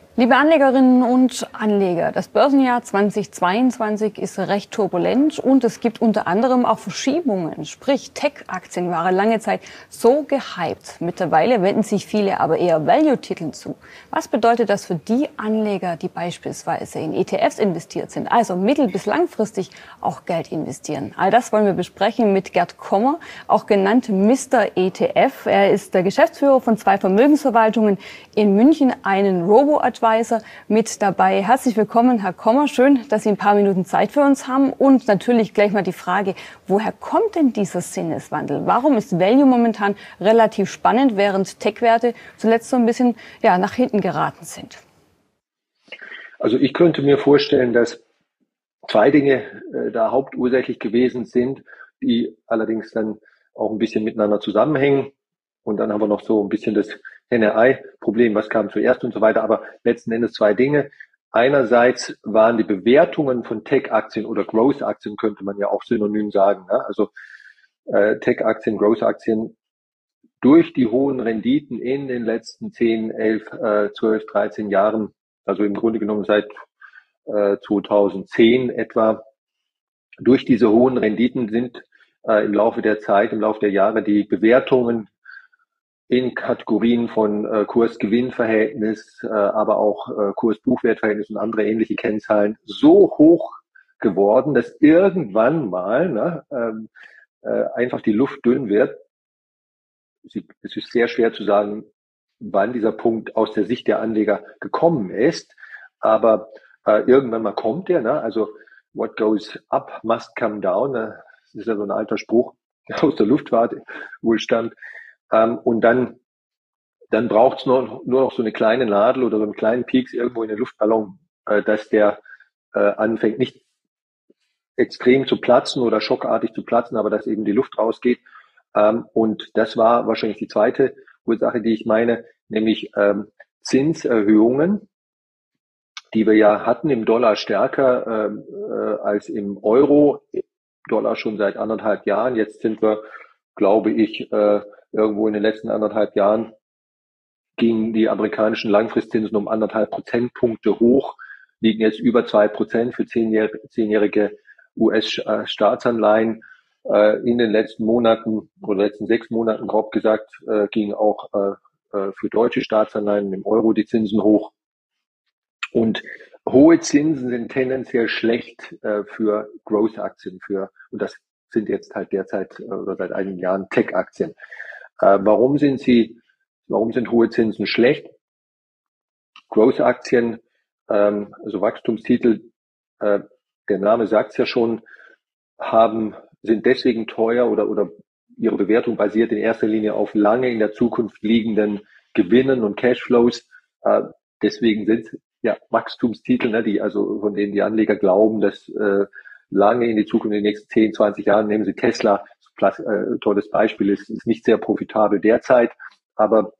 Liebe Anlegerinnen und Anleger, das Börsenjahr 2022 ist recht turbulent und es gibt unter anderem auch Verschiebungen. Sprich, Tech-Aktien waren lange Zeit so gehypt. Mittlerweile wenden sich viele aber eher Value-Titeln zu. Was bedeutet das für die Anleger, die beispielsweise in ETFs investiert sind, also mittel- bis langfristig auch Geld investieren? All das wollen wir besprechen mit Gerd Kommer, auch genannt Mr. ETF. Er ist der Geschäftsführer von 2 Vermögensverwaltungen in München, einen Robo-Advisor mit dabei. Herzlich willkommen, Herr Kommer. Schön, dass Sie ein paar Minuten Zeit für uns haben. Und natürlich gleich mal die Frage, woher kommt denn dieser Sinneswandel? Warum ist Value momentan relativ spannend, während Tech-Werte zuletzt so ein bisschen nach hinten geraten sind? Also ich könnte mir vorstellen, dass 2 Dinge da hauptursächlich gewesen sind, die allerdings dann auch ein bisschen miteinander zusammenhängen. Und dann haben wir noch so ein bisschen das Henne-Ei-Problem, was kam zuerst und so weiter. Aber letzten Endes 2 Dinge. Einerseits waren die Bewertungen von Tech-Aktien oder Growth-Aktien, könnte man ja auch synonym sagen. Ne? Also Tech-Aktien, Growth-Aktien durch die hohen Renditen in den letzten 10, 11, 12, 13 Jahren, also im Grunde genommen seit 2010 etwa, durch diese hohen Renditen sind im Laufe der Zeit, im Laufe der Jahre die Bewertungen in Kategorien von Kurs-Gewinn-Verhältnis, aber auch Kurs-Buchwert-Verhältnis und andere ähnliche Kennzahlen so hoch geworden, dass irgendwann mal einfach die Luft dünn wird. Es ist sehr schwer zu sagen, wann dieser Punkt aus der Sicht der Anleger gekommen ist, aber irgendwann mal kommt der. Ne? Also what goes up must come down. Das ist ja so ein alter Spruch aus der Luftfahrt wohl stammt. Und dann braucht es nur noch so eine kleine Nadel oder so einen kleinen Pieks irgendwo in den Luftballon, dass der anfängt nicht extrem zu platzen oder schockartig zu platzen, aber dass eben die Luft rausgeht. Und das war wahrscheinlich die zweite Ursache, die ich meine, nämlich Zinserhöhungen, die wir ja hatten im Dollar stärker als im Euro. Dollar schon seit 1,5 Jahren. Jetzt sind wir, glaube ich, irgendwo in den letzten 1,5 Jahren gingen die amerikanischen Langfristzinsen um 1,5 Prozentpunkte hoch, liegen jetzt über 2% für 10-jährige US-Staatsanleihen. In den letzten Monaten oder letzten 6 Monaten, grob gesagt, gingen auch für deutsche Staatsanleihen im Euro die Zinsen hoch. Und hohe Zinsen sind tendenziell schlecht für Growth-Aktien, und das sind jetzt halt derzeit oder seit einigen Jahren Tech-Aktien. Warum sind hohe Zinsen schlecht? Growth-Aktien, also Wachstumstitel, der Name sagt es ja schon, sind deswegen teuer oder ihre Bewertung basiert in erster Linie auf lange in der Zukunft liegenden Gewinnen und Cashflows. Deswegen sind ja Wachstumstitel, ne, von denen die Anleger glauben, dass lange in die Zukunft, in den nächsten 10, 20 Jahren, nehmen Sie Tesla, tolles Beispiel, ist nicht sehr profitabel derzeit, aber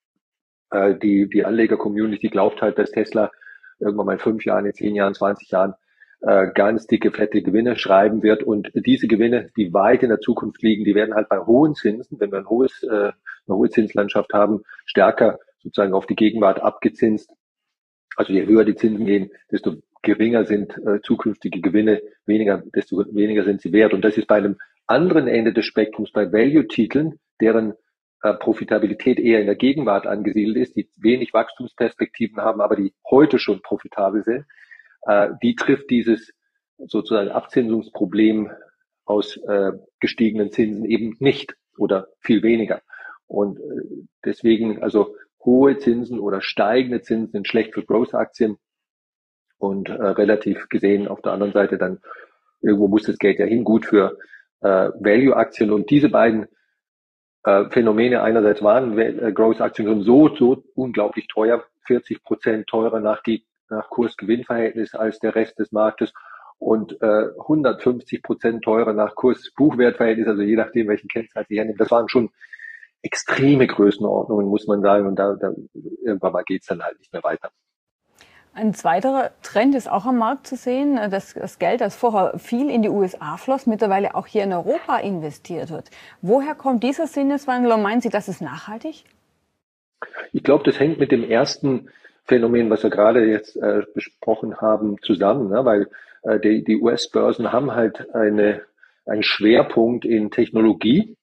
die Anleger-Community glaubt halt, dass Tesla irgendwann mal in 5 Jahren, in 10 Jahren, 20 Jahren ganz dicke, fette Gewinne schreiben wird. Und diese Gewinne, die weit in der Zukunft liegen, die werden halt bei hohen Zinsen, wenn wir eine hohe Zinslandschaft haben, stärker sozusagen auf die Gegenwart abgezinst. Also je höher die Zinsen gehen, desto geringer sind zukünftige Gewinne, desto weniger sind sie wert. Und das ist bei einem anderen Ende des Spektrums, bei Value-Titeln, deren Profitabilität eher in der Gegenwart angesiedelt ist, die wenig Wachstumsperspektiven haben, aber die heute schon profitabel sind, die trifft dieses sozusagen Abzinsungsproblem aus gestiegenen Zinsen eben nicht oder viel weniger. Und deswegen, also hohe Zinsen oder steigende Zinsen sind schlecht für Growth-Aktien und relativ gesehen auf der anderen Seite dann irgendwo muss das Geld ja hin, gut für Value-Aktien. Und diese beiden Phänomene, einerseits waren Growth-Aktien schon so unglaublich teuer, 40% teurer nach Kurs-Gewinn-Verhältnis als der Rest des Marktes und 150% teurer nach Kurs-Buchwert-Verhältnis, also je nachdem, welchen Kennzahlen Sie hernehmen. Das waren schon extreme Größenordnungen, muss man sagen, und da irgendwann mal geht's dann halt nicht mehr weiter. Ein zweiter Trend ist auch am Markt zu sehen, dass das Geld, das vorher viel in die USA floss, mittlerweile auch hier in Europa investiert wird. Woher kommt dieser Sinneswandel und meinen Sie, das ist nachhaltig? Ich glaube, das hängt mit dem ersten Phänomen, was wir gerade jetzt besprochen haben, zusammen, ne? Weil die US-Börsen haben halt einen Schwerpunkt in Technologie,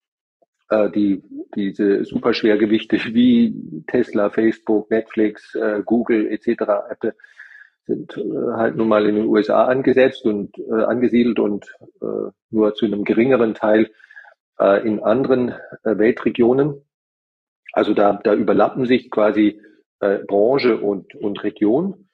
diese Superschwergewichte wie Tesla, Facebook, Netflix, Google etc., Apple sind halt nun mal in den USA angesetzt und angesiedelt und nur zu einem geringeren Teil in anderen Weltregionen. Also da überlappen sich quasi Branche und Region.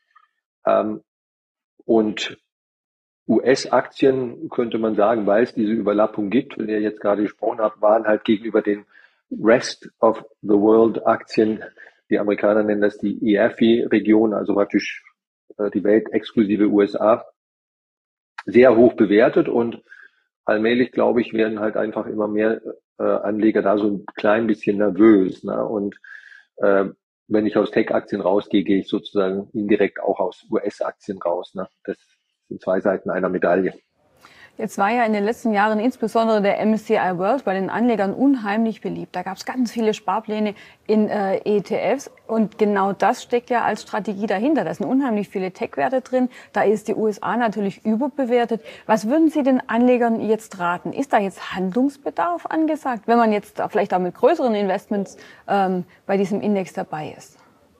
Und US-Aktien, könnte man sagen, weil es diese Überlappung gibt, von der ich jetzt gerade gesprochen habe, waren halt gegenüber den Rest of the World Aktien, die Amerikaner nennen das die EAFE-Region, also praktisch die Welt exklusive USA, sehr hoch bewertet, und allmählich, glaube ich, werden halt einfach immer mehr Anleger da so ein klein bisschen nervös. Ne? Und wenn ich aus Tech-Aktien rausgehe, gehe ich sozusagen indirekt auch aus US-Aktien raus. Ne? Das sind zwei Seiten einer Medaille. Jetzt war ja in den letzten Jahren insbesondere der MSCI World bei den Anlegern unheimlich beliebt. Da gab es ganz viele Sparpläne in ETFs, und genau das steckt ja als Strategie dahinter. Da sind unheimlich viele Tech-Werte drin. Da ist die USA natürlich überbewertet. Was würden Sie den Anlegern jetzt raten? Ist da jetzt Handlungsbedarf angesagt, wenn man jetzt vielleicht auch mit größeren Investments bei diesem Index dabei ist?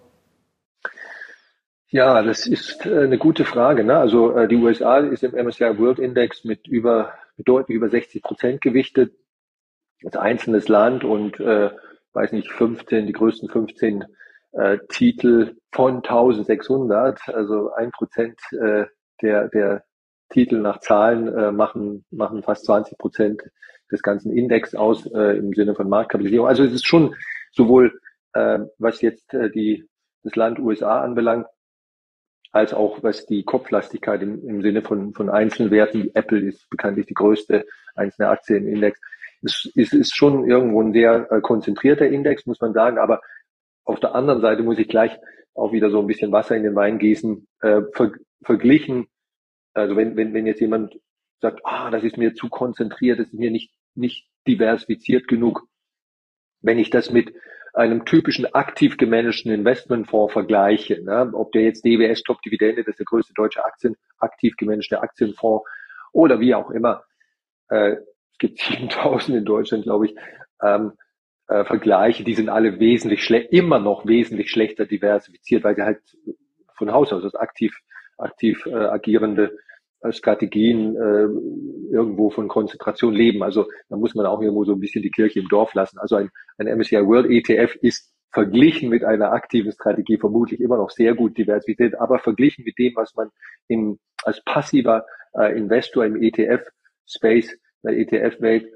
Ja, das ist eine gute Frage. Ne? Also die USA ist im MSCI World Index mit deutlich über 60% gewichtet als einzelnes Land, und weiß nicht, die größten 15 Titel von 1600, also 1% der Titel nach Zahlen machen fast 20% des ganzen Index aus im Sinne von Marktkapitalisierung. Also es ist schon sowohl was jetzt das Land USA anbelangt, als auch was die Kopflastigkeit im Sinne von Einzelwerten. Apple ist bekanntlich die größte einzelne Aktie im Index. Es ist schon irgendwo ein sehr konzentrierter Index, muss man sagen. Aber auf der anderen Seite muss ich gleich auch wieder so ein bisschen Wasser in den Wein gießen. Verglichen, also wenn jetzt jemand sagt, das ist mir zu konzentriert, das ist mir nicht diversifiziert genug. Wenn ich das mit einem typischen aktiv gemanagten Investmentfonds vergleiche, ne, ob der jetzt DWS Top Dividende, das ist der größte deutsche aktiv gemanagte Aktienfonds, oder wie auch immer, es gibt 7000 in Deutschland, glaube ich, Vergleiche, die sind alle immer noch wesentlich schlechter diversifiziert, weil sie halt von Haus aus aktiv agierende Strategien irgendwo von Konzentration leben. Also da muss man auch irgendwo so ein bisschen die Kirche im Dorf lassen. Also ein MSCI World ETF ist verglichen mit einer aktiven Strategie vermutlich immer noch sehr gut diversifiziert, aber verglichen mit dem, was man als passiver Investor im ETF-Space, der ETF-Welt,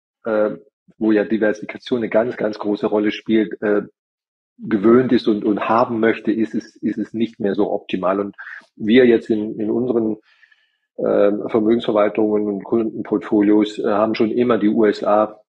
wo ja Diversifikation eine ganz, ganz große Rolle spielt, gewöhnt ist und haben möchte, ist es nicht mehr so optimal. Und wir jetzt in unseren Vermögensverwaltungen und Kundenportfolios haben schon immer die USA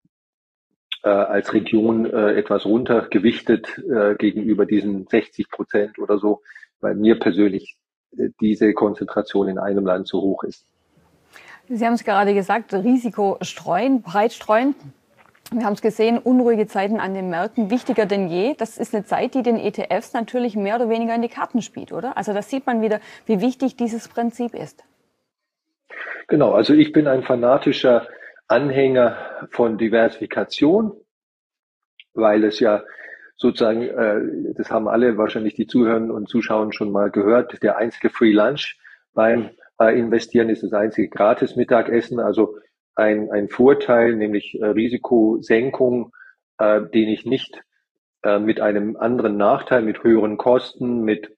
als Region etwas runtergewichtet gegenüber diesen 60% oder so, weil mir persönlich diese Konzentration in einem Land zu hoch ist. Sie haben es gerade gesagt, Risiko streuen, breit streuen. Wir haben es gesehen, unruhige Zeiten an den Märkten, wichtiger denn je. Das ist eine Zeit, die den ETFs natürlich mehr oder weniger in die Karten spielt, oder? Also da sieht man wieder, wie wichtig dieses Prinzip ist. Genau, also ich bin ein fanatischer Anhänger von Diversifikation, weil es ja sozusagen, das haben alle wahrscheinlich, die zuhören und zuschauen, schon mal gehört, der einzige Free Lunch beim Investieren ist das einzige gratis Mittagessen, also ein Vorteil, nämlich Risikosenkung, den ich nicht mit einem anderen Nachteil, mit höheren Kosten, mit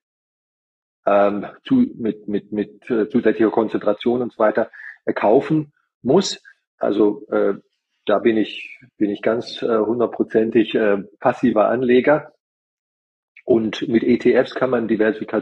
zusätzlicher Konzentration und so weiter kaufen muss. Also da bin ich ganz hundertprozentig passiver Anleger. Und mit ETFs kann man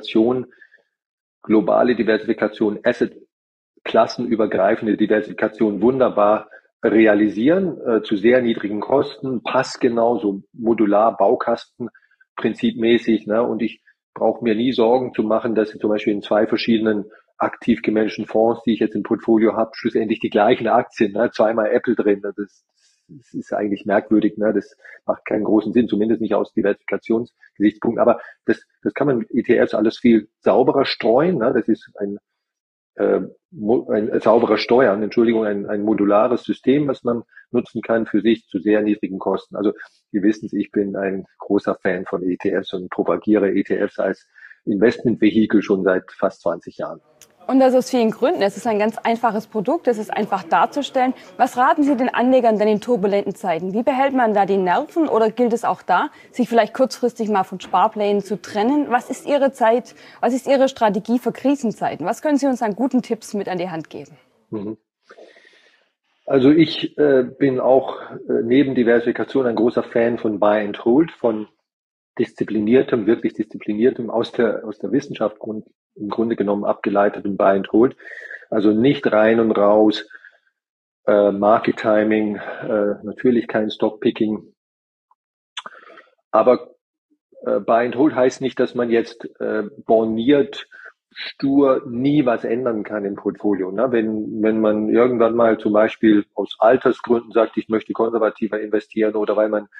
globale Diversifikation, Asset-klassenübergreifende Diversifikation wunderbar realisieren, zu sehr niedrigen Kosten, passgenau, so modular, Baukastenprinzipmäßig, ne? Und ich brauche mir nie Sorgen zu machen, dass ich zum Beispiel in zwei verschiedenen aktiv gemanagten Fonds, die ich jetzt im Portfolio habe, schlussendlich die gleichen Aktien, ne? Zweimal Apple drin. Das das ist eigentlich merkwürdig, ne? Das macht keinen großen Sinn, zumindest nicht aus Diversifikationsgesichtspunkten. Aber das kann man mit ETFs alles viel sauberer streuen, ne? Das ist ein sauberer Steuern, Entschuldigung, ein modulares System, was man nutzen kann für sich zu sehr niedrigen Kosten. Also Sie wissen es, ich bin ein großer Fan von ETFs und propagiere ETFs als Investmentvehikel schon seit fast 20 Jahren. Und das aus vielen Gründen. Es ist ein ganz einfaches Produkt, es ist einfach darzustellen. Was raten Sie den Anlegern denn in turbulenten Zeiten? Wie behält man da die Nerven oder gilt es auch da, sich vielleicht kurzfristig mal von Sparplänen zu trennen? Was ist Ihre Strategie für Krisenzeiten? Was können Sie uns an guten Tipps mit an die Hand geben? Also ich bin auch neben Diversifikation ein großer Fan von Buy and Hold, von diszipliniertem, wirklich diszipliniertem, aus der Wissenschaft im Grunde genommen abgeleitetem Buy and Hold. Also nicht rein und raus, Market Timing, natürlich kein Stockpicking. Aber Buy and Hold heißt nicht, dass man jetzt borniert, stur nie was ändern kann im Portfolio. Ne? Wenn man irgendwann mal zum Beispiel aus Altersgründen sagt, ich möchte konservativer investieren oder weil man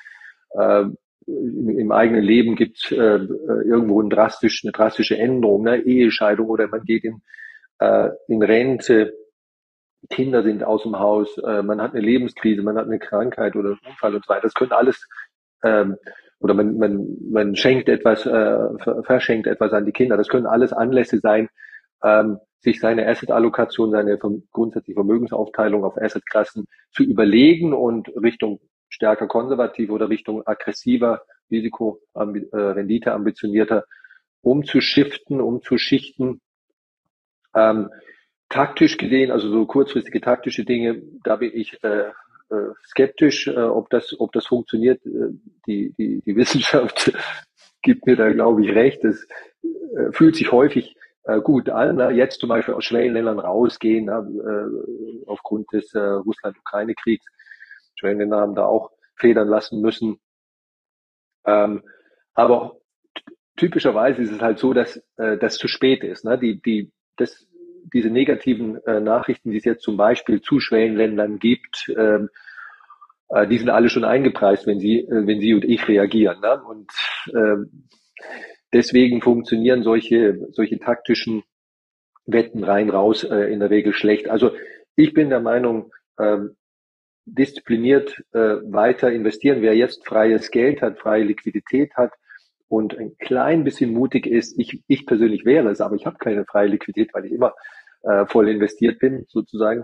im eigenen Leben gibt es irgendwo eine drastische Änderung, ne? Ehescheidung oder man geht in Rente, Kinder sind aus dem Haus, man hat eine Lebenskrise, man hat eine Krankheit oder einen Unfall und so weiter. Das können alles oder man schenkt etwas, verschenkt etwas an die Kinder. Das können alles Anlässe sein, sich seine Asset-Allokation, seine grundsätzliche Vermögensaufteilung auf Assetklassen zu überlegen und Richtung stärker konservativ oder Richtung aggressiver, Rendite ambitionierter umzuschiften, umzuschichten. Taktisch gesehen, also so kurzfristige taktische Dinge, da bin ich skeptisch, ob das funktioniert. Die Wissenschaft gibt mir da, glaube ich, recht. Es fühlt sich häufig gut an. Ne? Jetzt zum Beispiel aus Schwellenländern rausgehen, aufgrund des Russland-Ukraine-Kriegs. Schwellenländer haben da auch federn lassen müssen. Aber typischerweise ist es halt so, dass das zu spät ist. Ne? Diese negativen Nachrichten, die es jetzt zum Beispiel zu Schwellenländern gibt, die sind alle schon eingepreist, wenn Sie und ich reagieren. Ne? Und deswegen funktionieren solche taktischen Wetten rein raus in der Regel schlecht. Also ich bin der Meinung, diszipliniert weiter investieren. Wer jetzt freies Geld hat, freie Liquidität hat und ein klein bisschen mutig ist, ich persönlich wäre es, aber ich habe keine freie Liquidität, weil ich immer voll investiert bin, sozusagen,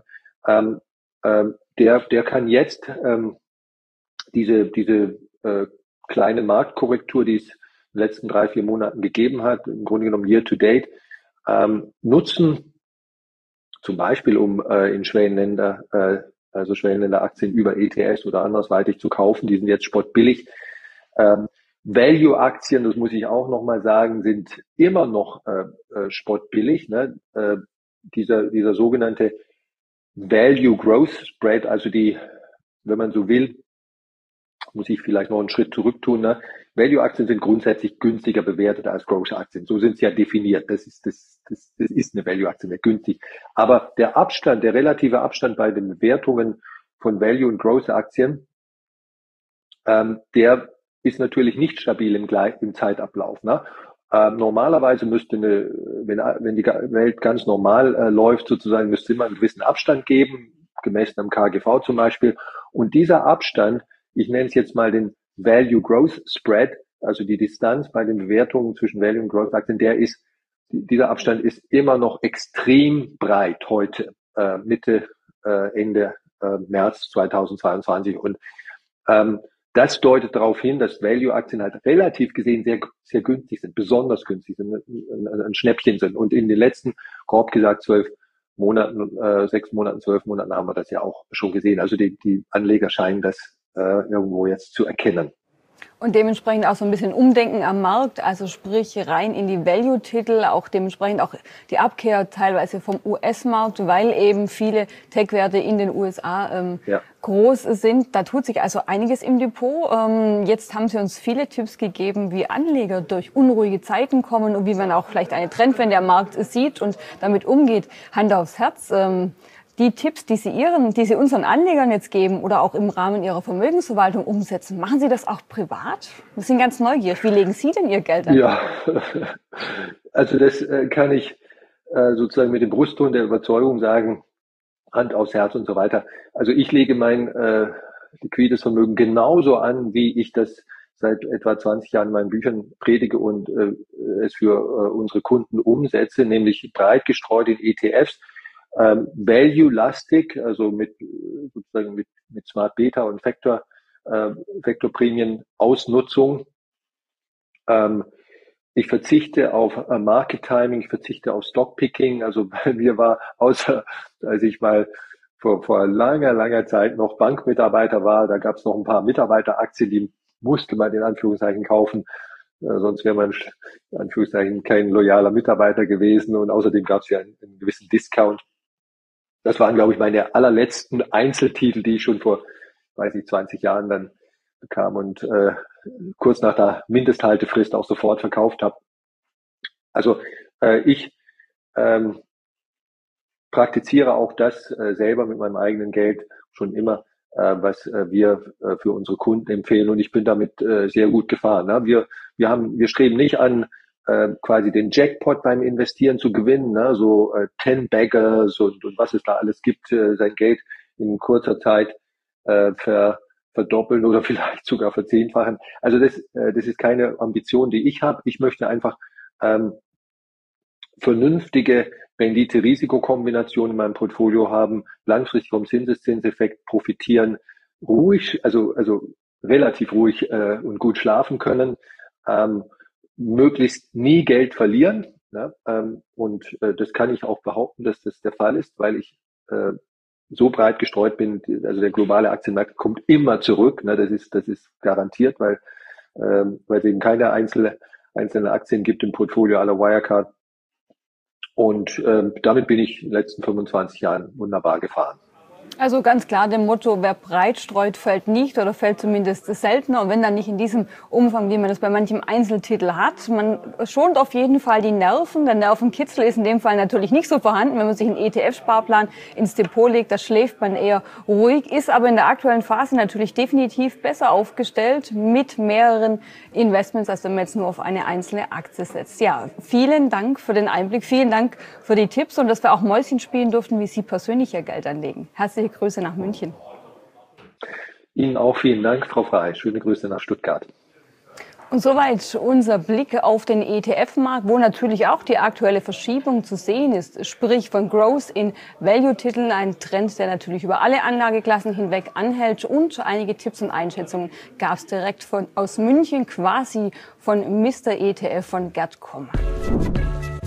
der kann jetzt diese kleine Marktkorrektur, die es in den letzten 3-4 Monaten gegeben hat, im Grunde genommen year to date, nutzen, zum Beispiel um in Schwellenländer, also Schwellenländeraktien über ETFs oder andersweitig zu kaufen. Die sind jetzt spottbillig. Value-Aktien, das muss ich auch nochmal sagen, sind immer noch spottbillig. Ne? Dieser sogenannte Value Growth Spread, also wenn man so will, muss ich vielleicht noch einen Schritt zurück tun. Ne? Value-Aktien sind grundsätzlich günstiger bewertet als Growth-Aktien. So sind sie ja definiert. Das ist eine Value-Aktie, nicht günstig. Aber der relative Abstand bei den Bewertungen von Value- und Growth-Aktien, der ist natürlich nicht stabil im Zeitablauf. Ne? Normalerweise müsste wenn die Welt ganz normal läuft, sozusagen, müsste immer einen gewissen Abstand geben, gemessen am KGV zum Beispiel. Und dieser Abstand, ich nenne es jetzt mal den Value Growth Spread, also die Distanz bei den Bewertungen zwischen Value und Growth Aktien, dieser Abstand ist immer noch extrem breit heute, Ende März 2022. Und das deutet darauf hin, dass Value-Aktien halt relativ gesehen sehr, sehr günstig sind, besonders günstig sind, ein Schnäppchen sind. Und in den letzten, grob gesagt, 12 Monaten, 6 Monaten, 12 Monaten haben wir das ja auch schon gesehen. Also die Anleger scheinen das irgendwo jetzt zu erkennen. Und dementsprechend auch so ein bisschen Umdenken am Markt, also sprich rein in die Value-Titel, auch dementsprechend auch die Abkehr teilweise vom US-Markt, weil eben viele Tech-Werte in den USA groß sind. Da tut sich also einiges im Depot. Jetzt haben Sie uns viele Tipps gegeben, wie Anleger durch unruhige Zeiten kommen und wie man auch vielleicht eine Trendwende am Markt sieht und damit umgeht. Hand aufs Herz. Die Tipps, die Sie unseren Anlegern jetzt geben oder auch im Rahmen Ihrer Vermögensverwaltung umsetzen, machen Sie das auch privat? Wir sind ganz neugierig. Wie legen Sie denn Ihr Geld an? Ja, also das kann ich sozusagen mit dem Brustton der Überzeugung sagen, Hand aufs Herz und so weiter. Also ich lege mein liquides Vermögen genauso an, wie ich das seit etwa 20 Jahren in meinen Büchern predige und es für unsere Kunden umsetze, nämlich breit gestreut in ETFs, value-lastig, also sozusagen mit Smart Beta und Vektorprämien Ausnutzung. Ich verzichte auf Market Timing, ich verzichte auf Stockpicking. Also bei mir war, außer als ich mal vor langer Zeit noch Bankmitarbeiter war, da gab es noch ein paar Mitarbeiteraktien, die musste man in Anführungszeichen kaufen. Sonst wäre man in Anführungszeichen kein loyaler Mitarbeiter gewesen. Und außerdem gab es ja einen gewissen Discount. Das waren, glaube ich, meine allerletzten Einzeltitel, die ich schon vor, 20 Jahren dann bekam und kurz nach der Mindesthaltefrist auch sofort verkauft habe. Also ich praktiziere auch das selber mit meinem eigenen Geld schon immer, was wir für unsere Kunden empfehlen, und ich bin damit sehr gut gefahren. Ne? Wir streben nicht an, quasi den Jackpot beim Investieren zu gewinnen, ne? So 10 Baggers und was es da alles gibt, sein Geld in kurzer Zeit verdoppeln oder vielleicht sogar verzehnfachen. Also das ist keine Ambition, die ich habe. Ich möchte einfach vernünftige Rendite-Risiko-Kombination in meinem Portfolio haben, langfristig vom Zinseszinseffekt profitieren, ruhig, also relativ ruhig und gut schlafen können, möglichst nie Geld verlieren. Ne? Und das kann ich auch behaupten, dass das der Fall ist, weil ich so breit gestreut bin. Also der globale Aktienmarkt kommt immer zurück. Ne? Das ist garantiert, weil es eben keine einzelne Aktien gibt im Portfolio aller Wirecard. Und damit bin ich in den letzten 25 Jahren wunderbar gefahren. Also ganz klar dem Motto, wer breit streut, fällt nicht oder fällt zumindest seltener. Und wenn dann nicht in diesem Umfang, wie man das bei manchem Einzeltitel hat. Man schont auf jeden Fall die Nerven. Der Nervenkitzel ist in dem Fall natürlich nicht so vorhanden. Wenn man sich einen ETF-Sparplan ins Depot legt, da schläft man eher ruhig, ist aber in der aktuellen Phase natürlich definitiv besser aufgestellt mit mehreren Investments, als wenn man jetzt nur auf eine einzelne Aktie setzt. Ja, vielen Dank für den Einblick, vielen Dank für die Tipps und dass wir auch Mäuschen spielen durften, wie Sie persönlich Ihr Geld anlegen. Herzliche Grüße nach München. Ihnen auch vielen Dank, Frau Frey. Schöne Grüße nach Stuttgart. Und soweit unser Blick auf den ETF-Markt, wo natürlich auch die aktuelle Verschiebung zu sehen ist, sprich von Growth in Value-Titeln, ein Trend, der natürlich über alle Anlageklassen hinweg anhält. Und einige Tipps und Einschätzungen gab es direkt aus München, quasi von Mr. ETF von Gerd Kommer.